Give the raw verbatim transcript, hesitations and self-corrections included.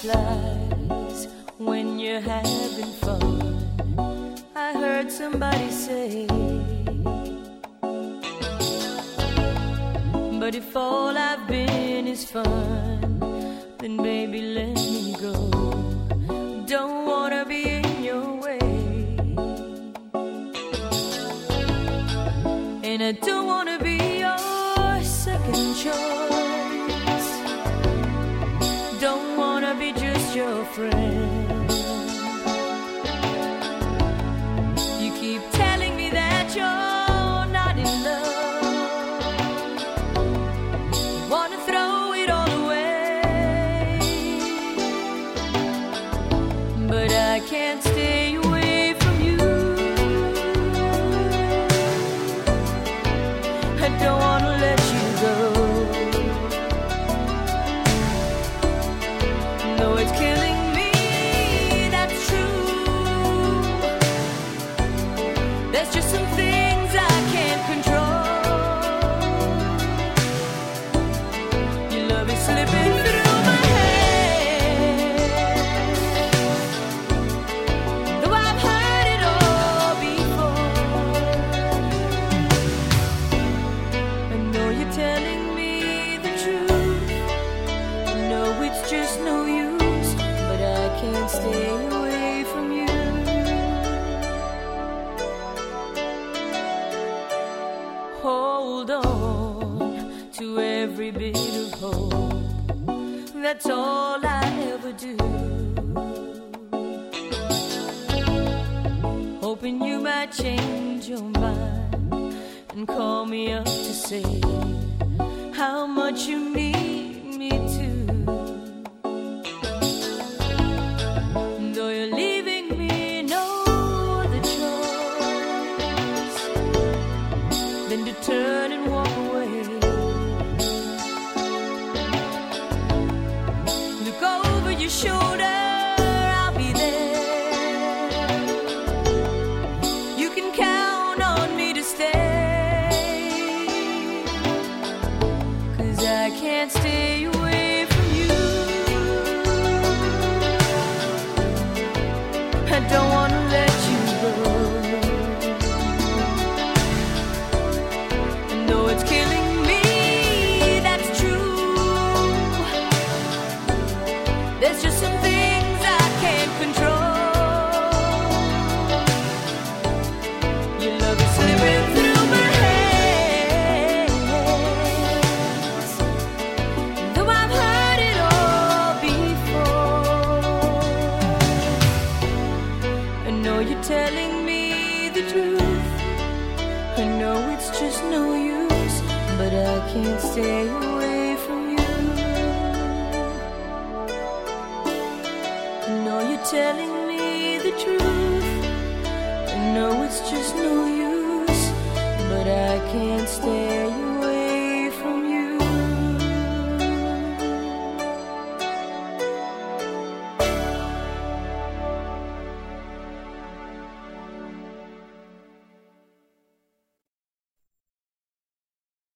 flies when you're having fun. I heard somebody say, but if all I've been is fun, then baby let me go. Don't wanna be in your way, and I don't wanna be your second choice. Don't wanna be just your friend. You keep telling me that you're not in love. You wanna throw it all away, but I can't stay away from you. I don't wanna let you go. No, it's killing me, that's true. There's just some things I can't control. Your love is slipping through my hands, though I've heard it all before. I know you're telling me the truth. I know it's just no use, but I can't stay away from you. Hold on to every bit of hope. That's all I ever do. Hoping you might change your mind and call me up to say how much you need me to. Though you're leaving me no other choice than to turn and walk away. Look over your shoulder, I'll be there. You can count on me to stay, 'cause I can't stay away from you. I don't wanna let you go. I know it's killing me, that's true. There's just some things I can't control. Your love is slipping through my hands, though I've heard it all before. I know you're telling me the truth. I know it's just no use, but I can't stay away from you. I know you're telling me the truth. I know it's just no use, but I can't stay